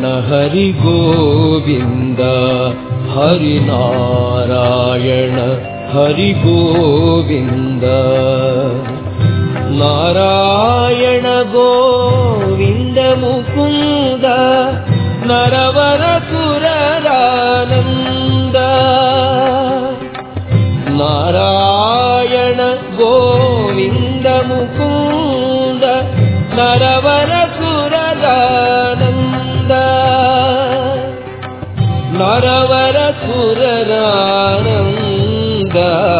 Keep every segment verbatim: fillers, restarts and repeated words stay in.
ಹರಿ ಗೋವಿಂದ ಹರಿನಾರಾಯಣ ಹರಿ ಗೋವಿಂದ ನಾರಾಯಣ ಗೋವಿಂದ ಮುಕುಂದ ನರವರ ಸುರರಾನಂದ ನಾರಾಯಣ ಗೋವಿಂದ ಮುಕುಂದ ನರವರ ಸುರರಾನಂದ ನರವರ ಸುರರಾನಂದ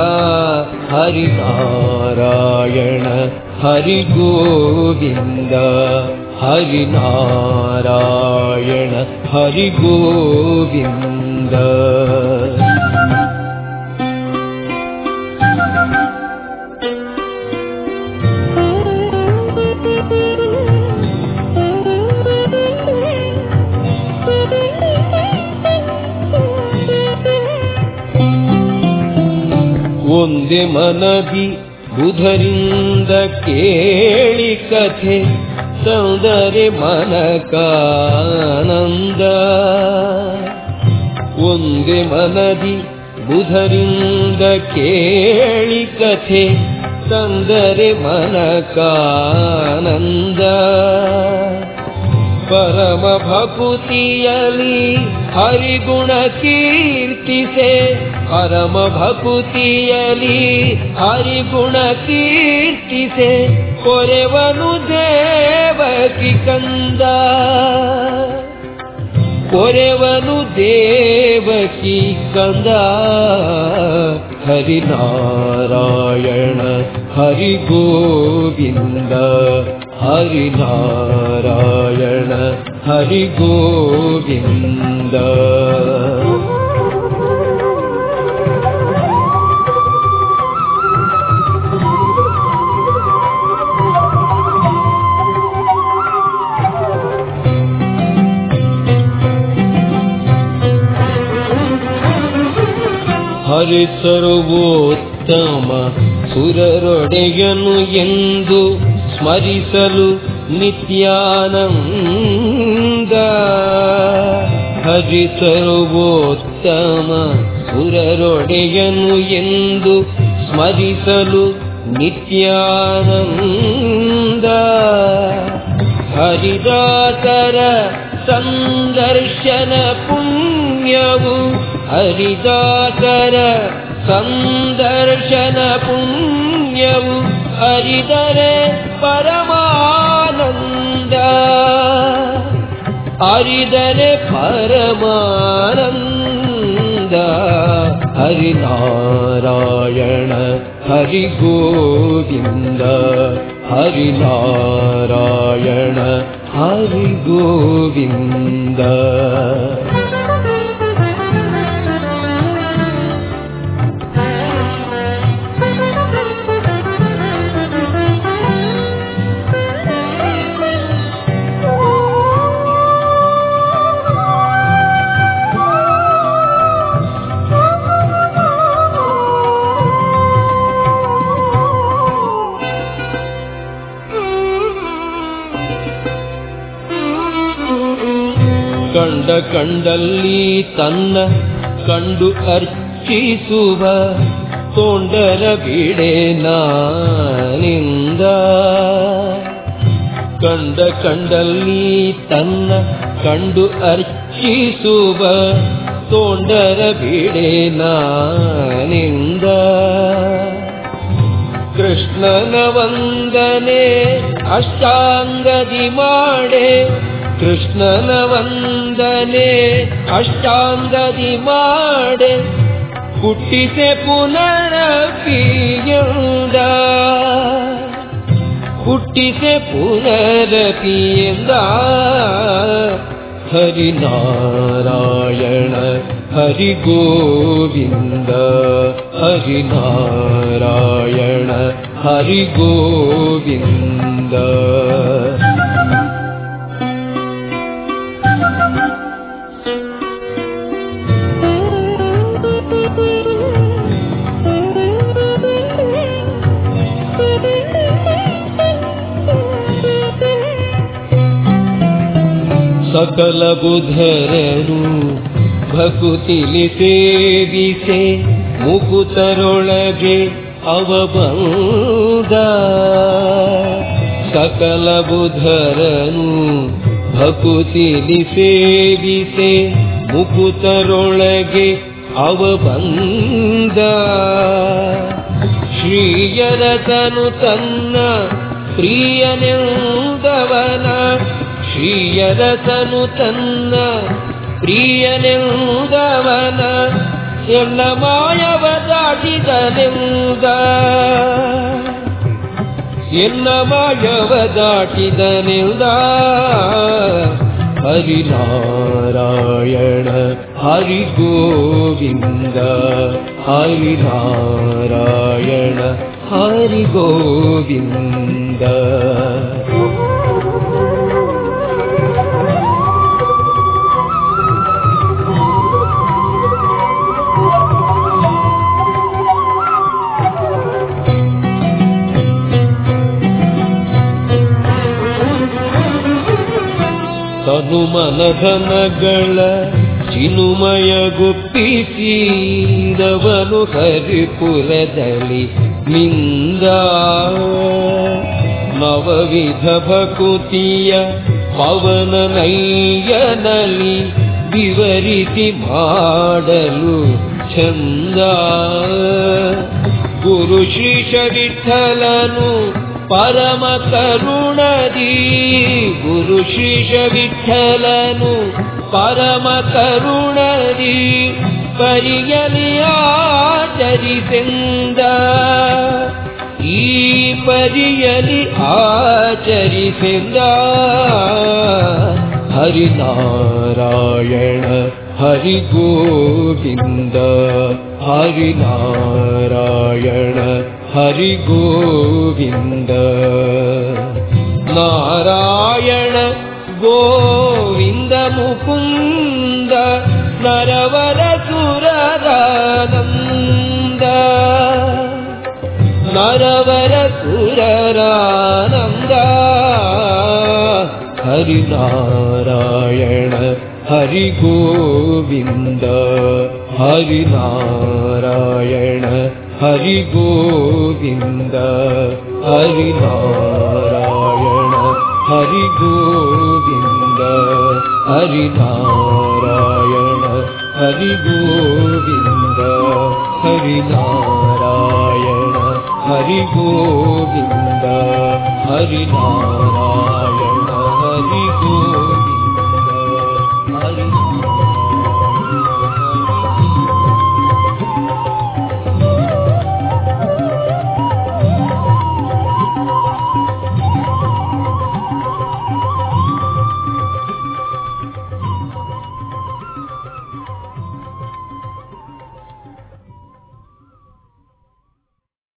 ಹರಿನಾರಾಯಣ ಹರಿ ಗೋವಿಂದ ಹರಿನಾರಾಯಣ ಹರಿ ಗೋವಿಂದ ಒಂದೇ ಮನದಿ ಬುಧರಿಂದ ಕೇಳಿ ಕಥೆ ಸೌಂದರ್ಯ ಮನಕಾನಂದ ಒಂದೇ ಮನದಿ ಬುಧರಿಂದ ಕೇಳಿ ಕಥೆ ಸೌಂದರ್ಯ ಮನಕಾನಂದ ಪರಮ ಭಕುತಿಯಲಿ ಹರಿಗುಣ ಕೀರ್ತಿಸೆ ಪರಮ ಭಕುತಿಯಲಿ ಹರಿಗುಣ ಕೀರ್ತಿಸೆ ಕೊರೆವನು ದೇವಕಿ ಕಂದ ಕೊರೆವನು ದೇವಕಿ ಕಂದ ಹರಿನಾರಾಯಣ ಹರಿ ಗೋವಿಂದ ಹರಿನಾರಾಯಣ ಹರಿ ಗೋವಿಂದ ಹರಿ ಸರ್ವೋತ್ತಮ ಸುರರೊಡೆಯನು ಎಂದು ಸ್ಮರಿಸಲು ನಿತ್ಯಾನಂದ ಹರಿ ಸರ್ವೋತ್ತಮ ಸುರರೊಡೆಯನು ಎಂದು ಸ್ಮರಿಸಲು ನಿತ್ಯಾನಂದ ಹರಿದಾಸರ ಸಂದರ್ಶನ ಪುಣ್ಯವು ಹರಿದಾಸರ ಸಂದರ್ಶನ ಪುಣ್ಯವು ಹರಿದರೆ ಪರಮಾನಂದ ಹರಿದರೆ ಪರಮಾನಂದ ಹರಿನಾರಾಯಣ ಹರಿ ಗೋವಿಂದ ಹರಿನಾರಾಯಣ ಹರಿ ಗೋವಿಂದ ಕಂಡ ಕಂಡಲ್ಲಿ ತನ್ನ ಕಂಡು ಅರ್ಚಿಸುವ ತೋಂಡರ ಬಿಡೆ ನಾನಿಂದ ಕಂಡ ಕಂಡಲ್ಲಿ ತನ್ನ ಕಂಡು ಅರ್ಚಿಸುವ ತೋಂಡರ ಬಿಡೆ ನಾನಿಂದ ಕೃಷ್ಣನ ವಂದನೆ ಅಷ್ಟಾಂಗದಿ ಮಾಡೆ ಕೃಷ್ಣನ ವಂದನೆ ಅಷ್ಟಾಂಗದಿ ಮಾಡೆ ಹುಟ್ಟಿಸೆ ಪುನರಪಿಯಿಂದ ಹುಟ್ಟಿಸೆ ಪುನರಪಿಯಿಂದ ಹರಿನಾರಾಯಣ ಹರಿ ಗೋವಿಂದ ಹರಿನಾರಾಯಣ ಹರಿ ಗೋವಿಂದ ಸಕಲ ಬುಧರನು ಭಕುತಿಲಿ ಸೇವಿಸೆ ಮುಕುತರೊಳಗೆ ಅವ ಬಂದ. ಸಕಲ ಬುಧರನು ಭಕುತಿಲಿ ಸೇವಿಸೆ ಮುಕುತರೊಳಗೆ ಅವ ಬಂದ. ಶ್ರೀಯರತನು ತನ್ನ ಪ್ರಿಯನೆಂದವನ, ಶ್ರೀಯರತನು ತನ್ನ ಪ್ರಿಯನೆಂದವನ ಎನ್ನ ಮಾಯವ ದಾಟಿದನೆಂದ. ಎನ್ನ ಮಾಯವ ದಾಟಿದನೆಂದ. ಹರಿನಾರಾಯಣ ಹರಿ ಗೋವಿಂದ, ಹರಿನಾರಾಯಣ ಹರಿ ಗೋವಿಂದ. ತನುಮನಧನಗಳ ಚಿನುಮಯ ಗುಪ್ಪಿಸಿದವನು ಹರಿಪುರದಲ್ಲಿ ನಿಂದ. ನವವಿಧ ಭಕುತಿಯ ಪವನ ನೈಯನಲ್ಲಿ ವಿವರಿಸಿ ಮಾಡಲು ಚಂದ. ಗುರು ಶ್ರೀಶ ವಿಠಲನು ಪರಮ ಕರುಣದಿ, ಗುರು ಶ್ರೀಶ ವಿಠಲನು ಪರಮ ಕರುಣದಿ ಪರಿಯಲಿ ಆಚರಿಸೆಂದ. ಈ ಪರಿಯಲಿ ಆಚರಿಸೆಂದ. ಹರಿನಾರಾಯಣ ಹರಿ ಗೋವಿಂದ, ಹರಿನಾರಾಯಣ ಹರಿ ಗೋವಿಂದ. ನಾರಾಯಣ ಗೋವಿಂದ ಮುಕುಂದ ನರವರ ಸುರರಾನಂದ, ನರವರ ಸುರರಾನಂದ. ಹರಿನಾರಾಯಣ ಹರಿ ಗೋವಿಂದ, ಹರಿನಾರಾಯಣ ಹರಿ ಗೋವಿಂದ, ಹರಿನಾರಾಯಣ ಹರಿ ಗೋವಿಂದ, ಹರಿನಾರಾಯಣ ಹರಿ ಗೋವಿಂದ, ಹರಿನಾರಾಯಣ ಹರಿ ಗೋವಿಂದ, ಹರಿನಾರಾಯಣ